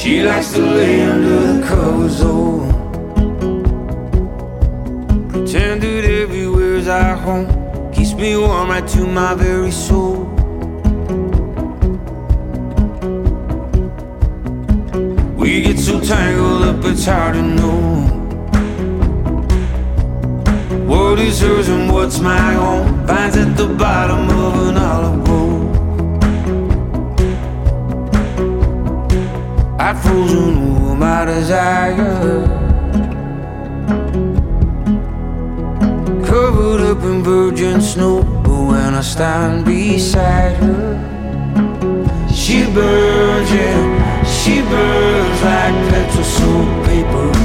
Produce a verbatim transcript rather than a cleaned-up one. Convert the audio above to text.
She likes to lay under the covers, oh, pretend that everywhere's our home, keeps me warm right to my very soul. We get so tangled up, it's hard to know what is hers and what's my own. Finds at the bottom of an olive bowl. I've frozen all my desire, covered up in virgin snow. But when I stand beside her, she burns, yeah, she burns like petrol soaked paper.